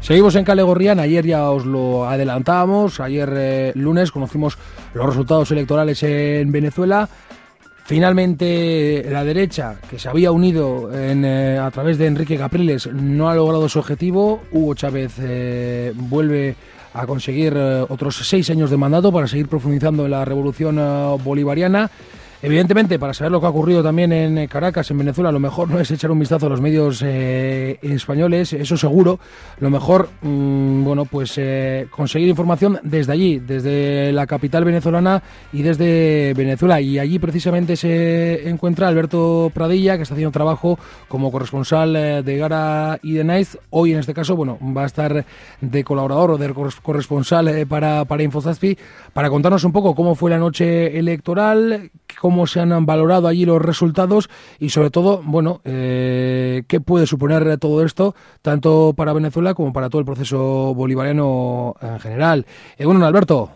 Seguimos en Kale Gorrian. Ayer ya os lo adelantábamos. Ayer lunes conocimos los resultados electorales en Venezuela. Finalmente la derecha, que se había unido a través de Enrique Capriles, no ha logrado su objetivo. Hugo Chávez vuelve a conseguir otros 6 años de mandato para seguir profundizando en la revolución bolivariana. Evidentemente, para saber lo que ha ocurrido también en Caracas, en Venezuela, lo mejor no es echar un vistazo a los medios españoles, eso seguro. Lo mejor, conseguir información desde allí, desde la capital venezolana y desde Venezuela. Y allí precisamente se encuentra Alberto Pradilla, que está haciendo trabajo como corresponsal de Gara y de Nice. Hoy, en este caso, va a estar de colaborador o de corresponsal para Infosaspi, para contarnos un poco cómo fue la noche electoral, cómo se han valorado allí los resultados y, sobre todo, qué puede suponer todo esto, tanto para Venezuela como para todo el proceso bolivariano en general. Alberto.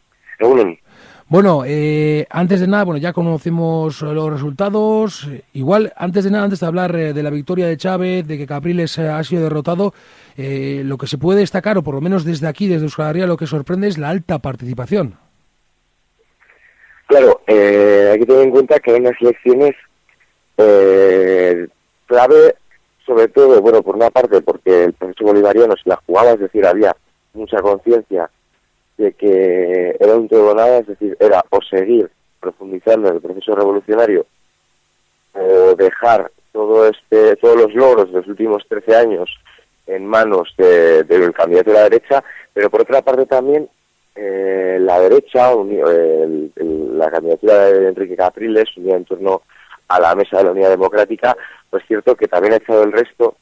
Antes de nada, ya conocemos los resultados. Igual, antes de hablar de la victoria de Chávez, de que Capriles ha sido derrotado, lo que se puede destacar, o por lo menos desde aquí, desde Euskal Herria, lo que sorprende es la alta participación. Claro, hay que tener en cuenta que hay unas elecciones clave, sobre todo, por una parte, porque el proceso bolivariano se la jugaba, es decir, había mucha conciencia de que era un todo o nada, es decir, era o seguir profundizando en el proceso revolucionario o dejar todos los logros de los últimos 13 años en manos del candidato de la derecha, pero por otra parte también la derecha, la candidatura de Enrique Capriles, unida en torno a la mesa de la Unidad Democrática, pues cierto que también ha echado el resto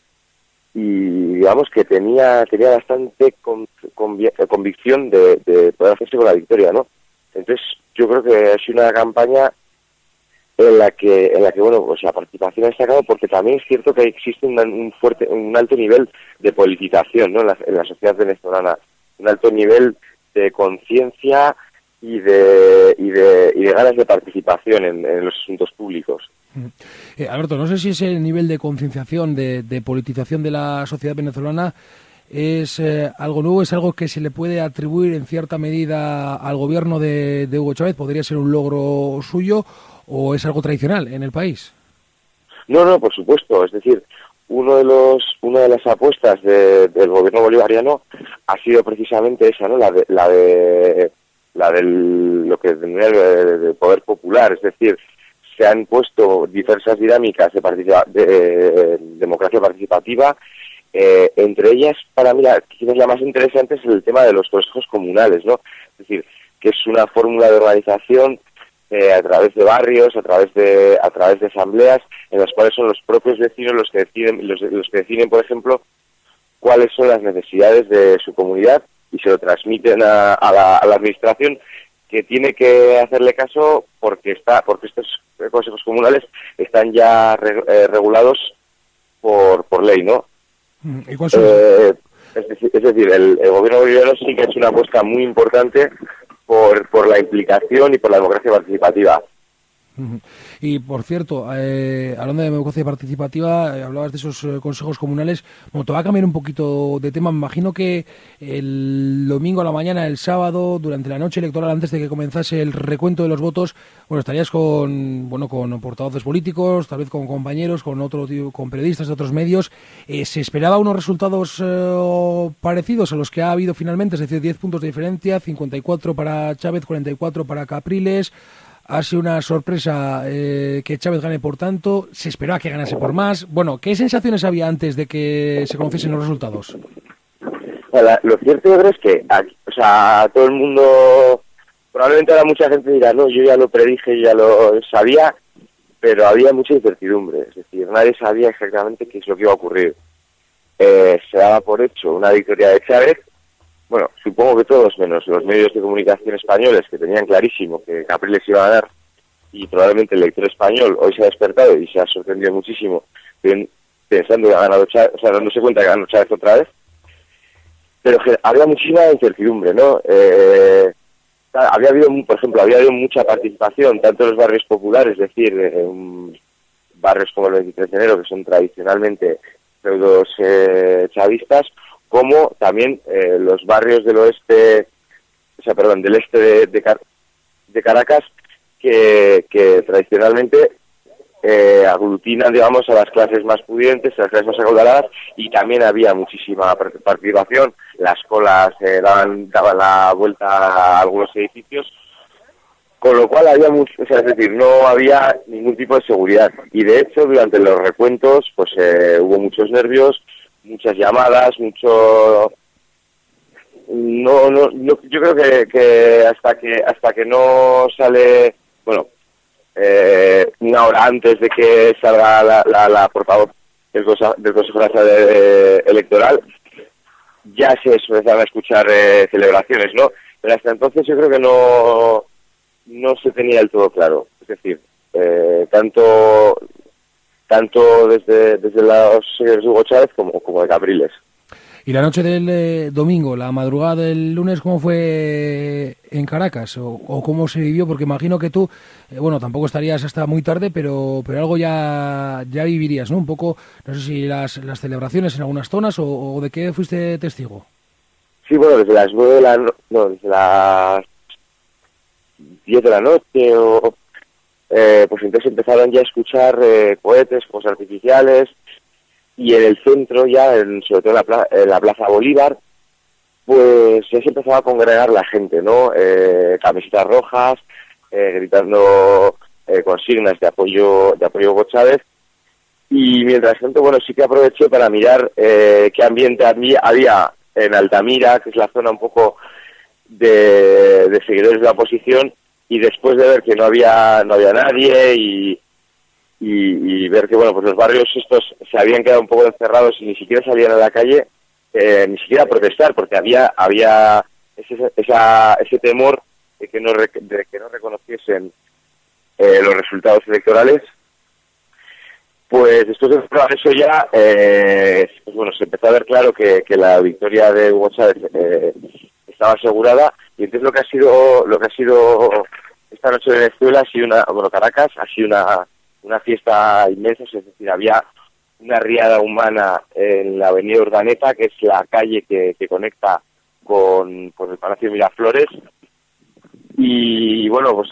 y digamos que tenía bastante convicción de poder hacerse con la victoria, ¿no? Entonces yo creo que ha sido una campaña en la que la participación ha destacado, porque también es cierto que existe un alto nivel de politización, ¿no? en la sociedad venezolana, un alto nivel de conciencia y de ganas de participación en los asuntos públicos. Alberto, no sé si ese nivel de concienciación, de politización de la sociedad venezolana es algo nuevo, es algo que se le puede atribuir en cierta medida al gobierno de Hugo Chávez. ¿Podría ser un logro suyo o es algo tradicional en el país? No, por supuesto. Es decir, una de las apuestas del gobierno bolivariano ha sido precisamente esa, ¿no? La de lo que denomina el poder popular. Es decir, se han puesto diversas dinámicas de democracia participativa. Entre ellas, para mí, quizás la más interesante es el tema de los consejos comunales, ¿no? Es decir, que es una fórmula de organización a través de barrios, a través de asambleas, en las cuales son los propios vecinos los que deciden, por ejemplo, cuáles son las necesidades de su comunidad y se lo transmiten a la administración, que tiene que hacerle caso porque estos consejos comunales están ya regulados por ley, ¿no? ¿Y cuál es? Es decir, el gobierno boliviano sí que ha hecho una apuesta muy importante por la implicación y por la democracia participativa. Y, por cierto, hablando de democracia participativa, hablabas de esos consejos comunales. Te va a cambiar un poquito de tema. Me imagino que el domingo a la mañana, el sábado, durante la noche electoral, antes de que comenzase el recuento de los votos, estarías con portavoces políticos, tal vez con compañeros, con periodistas de otros medios. ¿Se esperaba unos resultados parecidos a los que ha habido finalmente? Es decir, 10 puntos de diferencia, 54 para Chávez, 44 para Capriles. Ha sido una sorpresa que Chávez gane por tanto. Se esperaba que ganase por más. ¿Qué sensaciones había antes de que se conociesen los resultados? Lo cierto, yo creo, es que todo el mundo, probablemente ahora mucha gente dirá, no, yo ya lo predije, ya lo sabía, pero había mucha incertidumbre. Es decir, nadie sabía exactamente qué es lo que iba a ocurrir. Se daba por hecho una victoria de Chávez. Bueno, supongo que todos, menos los medios de comunicación españoles, que tenían clarísimo que Capriles iba a ganar, y probablemente el lector español hoy se ha despertado y se ha sorprendido muchísimo pensando que ha ganado Chávez, dándose cuenta que ha ganado Chávez otra vez, pero que había muchísima incertidumbre, ¿no? Había habido mucha participación, tanto en los barrios populares, es decir, barrios como el 23 de enero, que son tradicionalmente feudos chavistas, como también los barrios del oeste, del este de Caracas, que tradicionalmente aglutinan, digamos, a las clases más pudientes, a las clases más acaudaladas, y también había muchísima participación. Las colas daban la vuelta a algunos edificios, con lo cual había es decir, no había ningún tipo de seguridad. Y de hecho, durante los recuentos, pues hubo muchos nervios, muchas llamadas, mucho... No, yo creo que hasta que no sale, bueno, una hora antes de que salga la portavoz del Consejo Nacional Electoral, ya se empezaron a escuchar celebraciones, ¿no? Pero hasta entonces yo creo que no se tenía del todo claro. Es decir, tanto desde los señores de Hugo Chávez como de Capriles. ¿Y la noche del domingo, la madrugada del lunes, cómo fue en Caracas? ¿O cómo se vivió? Porque imagino que tú, tampoco estarías hasta muy tarde, pero algo ya vivirías, ¿no? Un poco, no sé si las celebraciones en algunas zonas o de qué fuiste testigo. Sí, bueno, desde las 9 de la desde las 10 de la noche, pues entonces empezaron ya a escuchar cohetes, fuegos artificiales. Y en el centro ya, sobre todo en la Plaza Bolívar, pues ya se empezaba a congregar la gente, ¿no? Camisetas rojas, gritando consignas de apoyo a Hugo Chávez. Y mientras tanto, sí que aproveché para mirar qué ambiente había en Altamira, que es la zona un poco de seguidores de la oposición, y después de ver que no había nadie y ver que pues los barrios estos se habían quedado un poco encerrados y ni siquiera salían a la calle, ni siquiera a protestar, porque había ese temor de que no reconociesen los resultados electorales. Pues después de eso ya se empezó a ver claro que la victoria de Hugo Chávez estaba asegurada. Y entonces lo que ha sido esta noche de Venezuela ha sido Caracas ha sido una fiesta inmensa. Es decir, había una riada humana en la avenida Urdaneta, que es la calle que conecta con el Palacio de Miraflores, y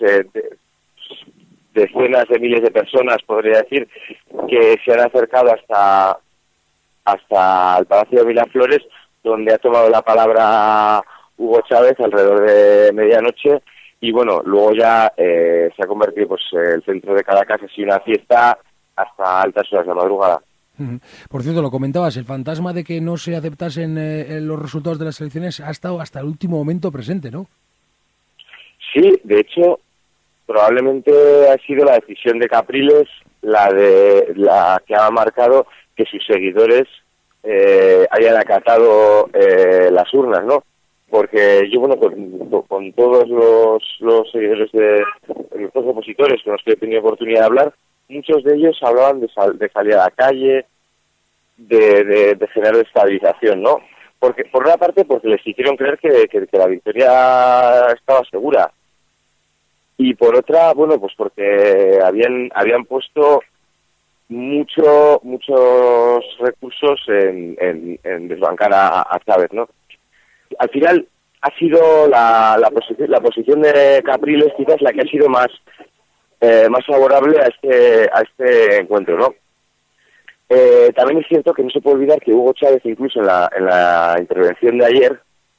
decenas de miles de personas, podría decir, que se han acercado hasta el Palacio de Miraflores, donde ha tomado la palabra Hugo Chávez alrededor de medianoche. Y luego ya se ha convertido el centro de Caracas en una fiesta hasta altas horas de la madrugada. Por cierto, lo comentabas, el fantasma de que no se aceptasen los resultados de las elecciones ha estado hasta el último momento presente, ¿no? Sí, de hecho, probablemente ha sido la decisión de Capriles la que ha marcado que sus seguidores hayan acatado las urnas, ¿no? Porque yo, con todos los seguidores de los dos opositores con los que he tenido oportunidad de hablar, muchos de ellos hablaban de salir a la calle, de generar estabilización, ¿no? Porque, por una parte, porque les hicieron creer que la victoria estaba segura. Y por otra, porque habían puesto muchos recursos en desbancar a Chávez, ¿no? Al final ha sido la posición de Capriles quizás la que ha sido más favorable a este encuentro, ¿no? También es cierto que no se puede olvidar que Hugo Chávez, incluso en la intervención de ayer,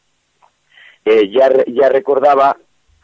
ya recordaba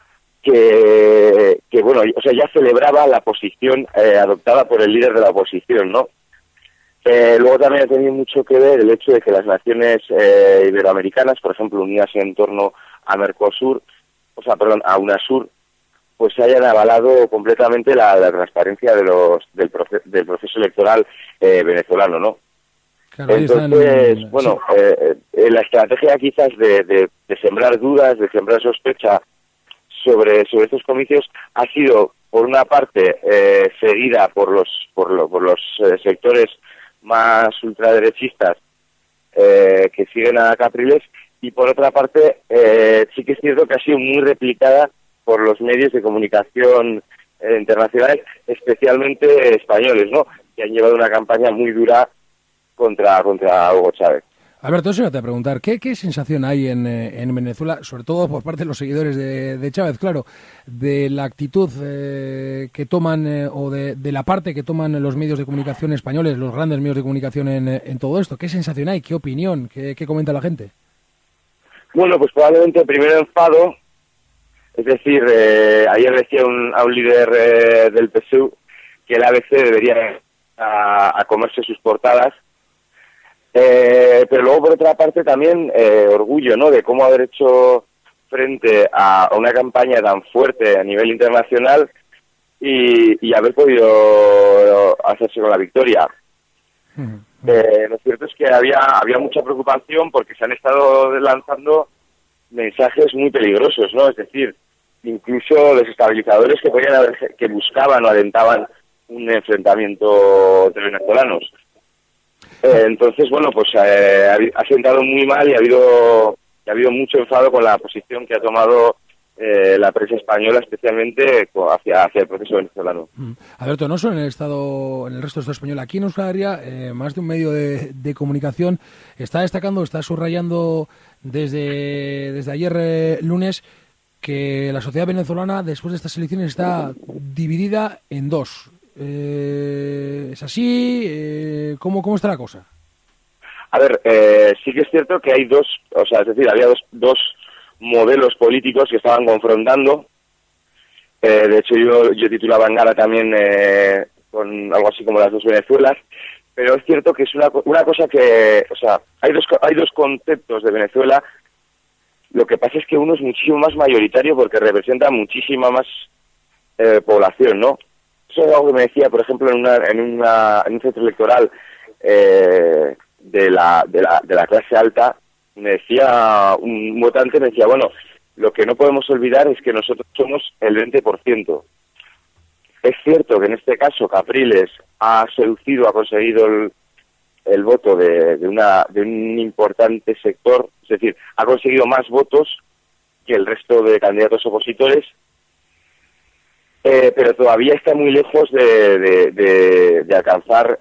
ya celebraba la posición adoptada por el líder de la oposición, ¿no? Luego también ha tenido mucho que ver el hecho de que las naciones iberoamericanas, por ejemplo, unidas en torno a Mercosur, a UNASUR, pues se hayan avalado completamente la transparencia del proceso electoral venezolano, ¿no? Claro, entonces, la estrategia quizás de sembrar dudas, de sembrar sospecha sobre estos comicios ha sido, por una parte, seguida por los sectores más ultraderechistas que siguen a Capriles, y por otra parte sí que es cierto que ha sido muy replicada por los medios de comunicación internacionales, especialmente españoles, ¿no?, que han llevado una campaña muy dura contra Hugo Chávez. Alberto, eso te voy a preguntar, ¿qué sensación hay en Venezuela, sobre todo por parte de los seguidores de Chávez, claro, de la actitud que toman o de la parte que toman los medios de comunicación españoles, los grandes medios de comunicación en todo esto? ¿Qué sensación hay? ¿Qué opinión? ¿Qué comenta la gente? Bueno, pues probablemente el primer enfado, es decir, ayer decía a un líder del PSUV que el ABC debería a comerse sus portadas. Pero luego, por otra parte, también orgullo, ¿no?, de cómo haber hecho frente a una campaña tan fuerte a nivel internacional y haber podido hacerse con la victoria. Lo cierto es que había mucha preocupación porque se han estado lanzando mensajes muy peligrosos, ¿no? Es decir, incluso desestabilizadores que buscaban o alentaban un enfrentamiento entre venezolanos. Entonces, bueno, pues ha sentado muy mal y ha habido mucho enfado con la posición que ha tomado la prensa española, especialmente hacia el proceso venezolano. Alberto, no solo en el resto del Estado español, aquí en Euskadi más de un medio de comunicación está destacando, está subrayando desde ayer lunes que la sociedad venezolana después de estas elecciones está dividida en dos. ¿Es así? ¿Cómo está la cosa? A ver, sí que es cierto que hay había dos modelos políticos que estaban confrontando. De hecho, yo titulaba en Gala también con algo así como las dos Venezuelas, pero es cierto que es una cosa que, hay dos conceptos de Venezuela. Lo que pasa es que uno es muchísimo más mayoritario porque representa muchísima más población, ¿no? Eso es algo que me decía, por ejemplo, en un centro electoral de la clase alta. Me decía un votante, me decía, bueno, lo que no podemos olvidar es que nosotros somos el 20%. Es cierto que en este caso Capriles ha conseguido el voto de un importante sector, es decir, ha conseguido más votos que el resto de candidatos opositores, pero todavía está muy lejos de alcanzar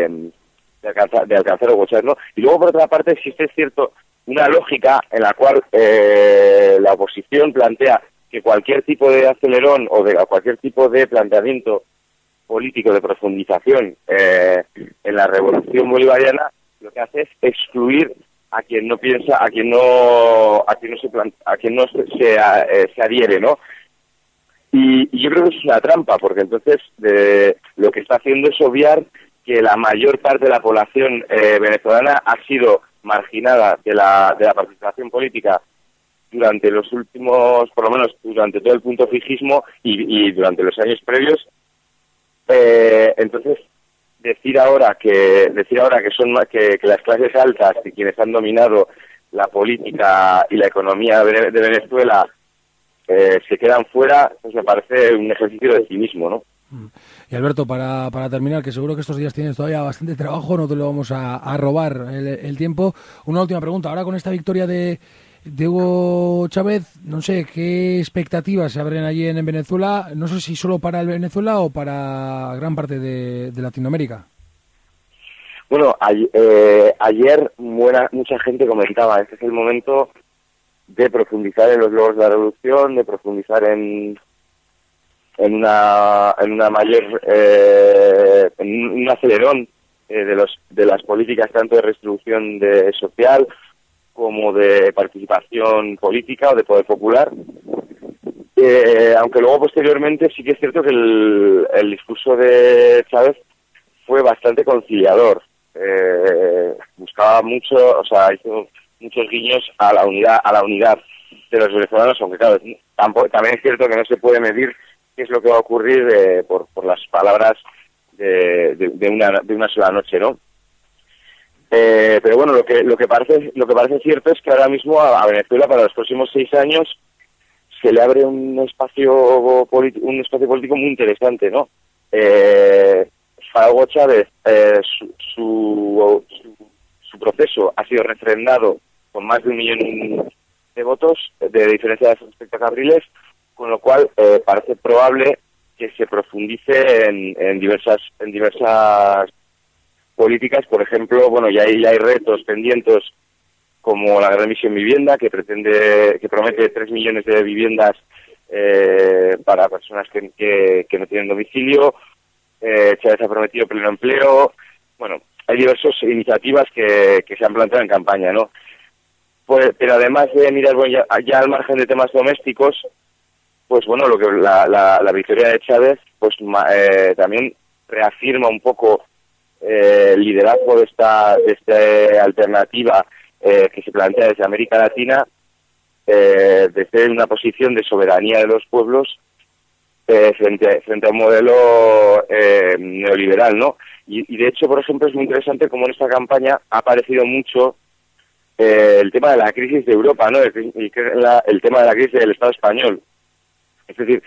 el gobierno. Y luego, por otra parte, existe, es cierto, una lógica en la cual la oposición plantea que cualquier tipo de acelerón o de cualquier tipo de planteamiento político de profundización en la revolución bolivariana lo que hace es excluir a quien no piensa, a quien no se adhiere, ¿no? Y yo creo que eso es una trampa, porque entonces lo que está haciendo es obviar que la mayor parte de la población venezolana ha sido marginada de la participación política durante los últimos, por lo menos durante todo el punto fijismo y durante los años previos. Entonces, decir ahora que las clases altas y quienes han dominado la política y la economía de Venezuela se quedan fuera, pues me parece un ejercicio de cinismo, ¿no? Y Alberto, para terminar, que seguro que estos días tienes todavía bastante trabajo, no te lo vamos a robar el tiempo. Una última pregunta. Ahora con esta victoria de Hugo Chávez, no sé, ¿qué expectativas se abren allí en Venezuela? No sé si solo para el Venezuela o para gran parte de Latinoamérica. Bueno, ayer mucha gente comentaba, este es el momento de profundizar en los logros de la revolución, de profundizar en una mayor en un acelerón de las políticas tanto de redistribución social como de participación política o de poder popular, aunque luego posteriormente sí que es cierto que el discurso de Chávez fue bastante conciliador, buscaba mucho, hizo muchos guiños a la unidad de los venezolanos, aunque claro, también es cierto que no se puede medir qué es lo que va a ocurrir por las palabras de una sola noche, ¿no? Pero bueno, lo que parece cierto es que ahora mismo a Venezuela para los próximos 6 años se le abre un espacio político muy interesante, ¿no? Para Hugo Chávez su proceso ha sido refrendado con más de 1 millón de votos de diferencia respecto a Capriles, con lo cual parece probable que se profundice en diversas políticas. Por ejemplo, bueno, ya hay retos pendientes como la Gran Misión Vivienda, que promete 3 millones de viviendas para personas que no tienen domicilio. Chávez ha prometido pleno empleo. Bueno, hay diversas iniciativas que se han planteado en campaña, ¿no? Pues, pero además de mirar ya al margen de temas domésticos, pues bueno, lo que la victoria de Chávez pues también reafirma un poco el liderazgo de esta alternativa que se plantea desde América Latina, desde una posición de soberanía de los pueblos frente a un modelo neoliberal, ¿no? Y de hecho, por ejemplo, es muy interesante cómo en esta campaña ha aparecido mucho el tema de la crisis de Europa, ¿no? El tema de la crisis del Estado español. Es decir,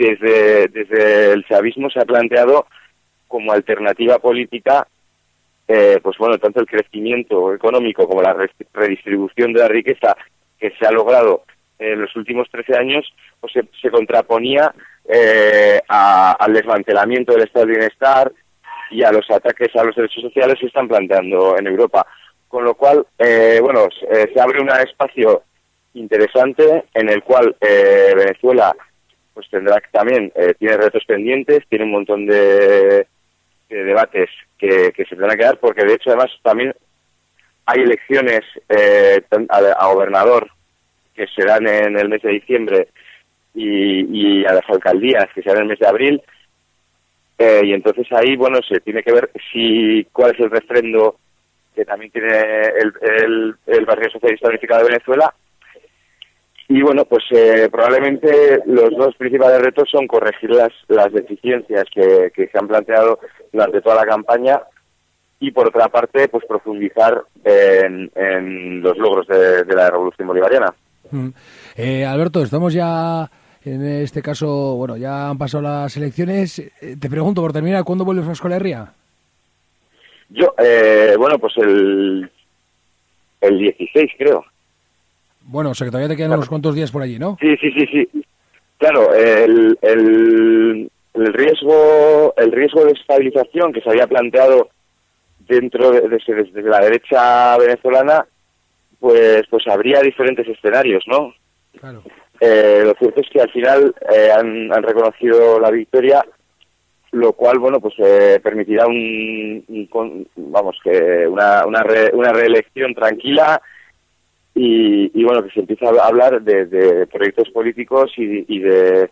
desde el chavismo se ha planteado como alternativa política, pues bueno, tanto el crecimiento económico como la redistribución de la riqueza que se ha logrado en los últimos 13 años, pues se contraponía al desmantelamiento del Estado de Bienestar y a los ataques a los derechos sociales que están planteando en Europa. Con lo cual, se abre un espacio interesante en el cual Venezuela pues tendrá también, tiene retos pendientes, tiene un montón de debates que se tendrán que dar, porque de hecho además también hay elecciones a gobernador que serán en el mes de diciembre y a las alcaldías que serán en el mes de abril, y entonces ahí, bueno, se tiene que ver cuál es el refrendo que también tiene el Partido Socialista Unificado de Venezuela. Y bueno, pues probablemente los dos principales retos son corregir las deficiencias que se han planteado durante toda la campaña y por otra parte, pues profundizar en los logros de la revolución bolivariana. Alberto, estamos ya, en este caso, bueno, ya han pasado las elecciones. Te pregunto, por terminar, ¿cuándo vuelves a Euskal Herria? Yo, pues el 16, creo. Bueno, o sea que todavía te quedan unos cuantos días por allí, ¿no? Sí. Claro, el riesgo de estabilización que se había planteado dentro desde la derecha venezolana, pues habría diferentes escenarios, ¿no? Claro. Lo cierto es que al final han reconocido la victoria, lo cual, permitirá una reelección tranquila y bueno, que se empieza a hablar de proyectos políticos y de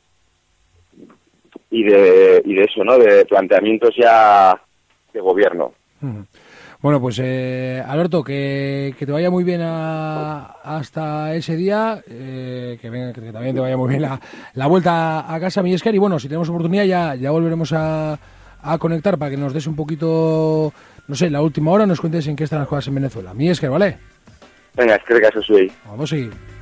eso, ¿no? De planteamientos ya de gobierno. Bueno, pues Alberto, que te vaya muy bien hasta ese día, que también te vaya muy bien la vuelta a casa, Millescar, y bueno, si tenemos oportunidad ya volveremos a conectar para que nos des un poquito, no sé, la última hora, nos cuentes en qué están las cosas en Venezuela. Millescar, ¿vale? Venga, es que caso soy. Vamos a seguir.